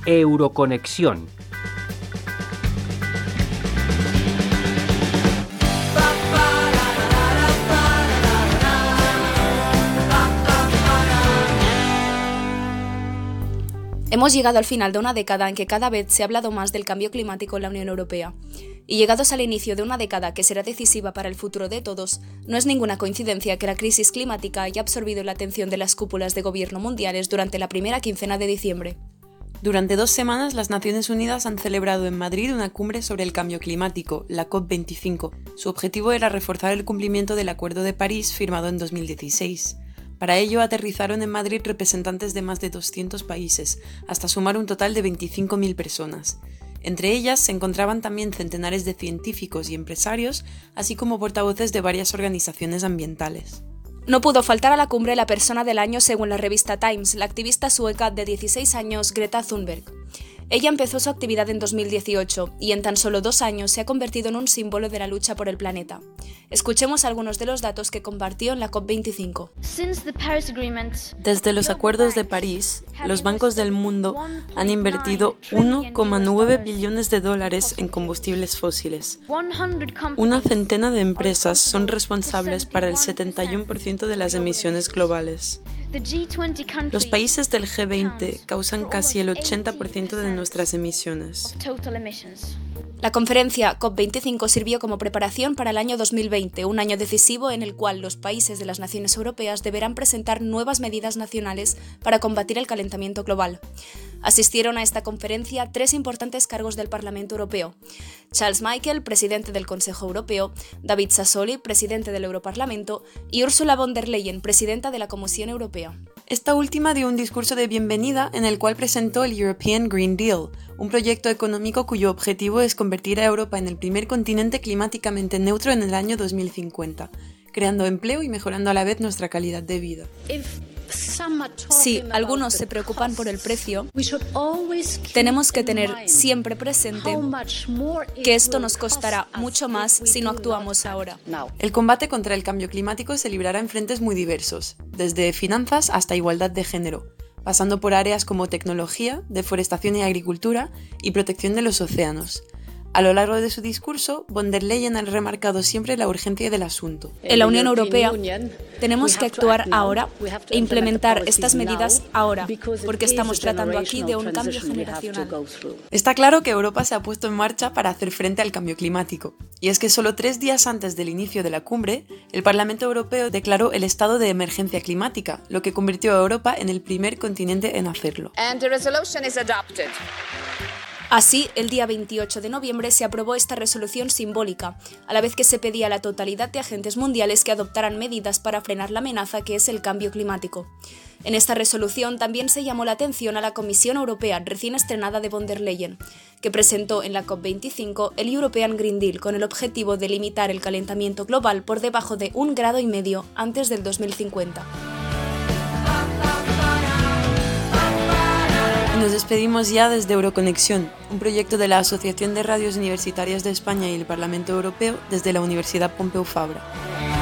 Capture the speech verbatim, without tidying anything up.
Euroconexión. Hemos llegado al final de una década en que cada vez se ha hablado más del cambio climático en la Unión Europea. Y llegados al inicio de una década que será decisiva para el futuro de todos, no es ninguna coincidencia que la crisis climática haya absorbido la atención de las cúpulas de gobierno mundiales durante la primera quincena de diciembre. Durante dos semanas, las Naciones Unidas han celebrado en Madrid una cumbre sobre el cambio climático, la COP veinticinco. Su objetivo era reforzar el cumplimiento del Acuerdo de París firmado en dos mil dieciséis. Para ello aterrizaron en Madrid representantes de más de doscientos países, hasta sumar un total de veinticinco mil personas. Entre ellas se encontraban también centenares de científicos y empresarios, así como portavoces de varias organizaciones ambientales. No pudo faltar a la cumbre la persona del año según la revista Times, la activista sueca de dieciséis años Greta Thunberg. Ella empezó su actividad en dos mil dieciocho y en tan solo dos años se ha convertido en un símbolo de la lucha por el planeta. Escuchemos algunos de los datos que compartió en la COP veinticinco. Desde los acuerdos de París, los bancos del mundo han invertido uno coma nueve billones de dólares en combustibles fósiles. Una centena de empresas son responsables para el setenta y uno por ciento de las emisiones globales. Los países del G veinte causan casi el ochenta por ciento de nuestras emisiones. La conferencia COP veinticinco sirvió como preparación para el año dos mil veinte, un año decisivo en el cual los países de las naciones europeas deberán presentar nuevas medidas nacionales para combatir el calentamiento global. Asistieron a esta conferencia tres importantes cargos del Parlamento Europeo: Charles Michel, presidente del Consejo Europeo, David Sassoli, presidente del Europarlamento, y Ursula von der Leyen, presidenta de la Comisión Europea. Esta última dio un discurso de bienvenida en el cual presentó el European Green Deal, un proyecto económico cuyo objetivo es convertir a Europa en el primer continente climáticamente neutro en el año dos mil cincuenta, creando empleo y mejorando a la vez nuestra calidad de vida. Si algunos se preocupan por el precio, tenemos que tener siempre presente que esto nos costará mucho más si no actuamos ahora. El combate contra el cambio climático se librará en frentes muy diversos, desde finanzas hasta igualdad de género, pasando por áreas como tecnología, deforestación y agricultura y protección de los océanos. A lo largo de su discurso, von der Leyen ha remarcado siempre la urgencia del asunto. En la Unión Europea tenemos que actuar ahora e implementar estas medidas ahora, porque estamos tratando aquí de un cambio generacional. Está claro que Europa se ha puesto en marcha para hacer frente al cambio climático. Y es que solo tres días antes del inicio de la cumbre, el Parlamento Europeo declaró el estado de emergencia climática, lo que convirtió a Europa en el primer continente en hacerlo. Así, el día veintiocho de noviembre se aprobó esta resolución simbólica, a la vez que se pedía a la totalidad de agentes mundiales que adoptaran medidas para frenar la amenaza que es el cambio climático. En esta resolución también se llamó la atención a la Comisión Europea recién estrenada de von der Leyen, que presentó en la COP veinticinco el European Green Deal con el objetivo de limitar el calentamiento global por debajo de un grado y medio antes del dos mil cincuenta. Nos despedimos ya desde Euroconexión, un proyecto de la Asociación de Radios Universitarias de España y el Parlamento Europeo desde la Universidad Pompeu Fabra.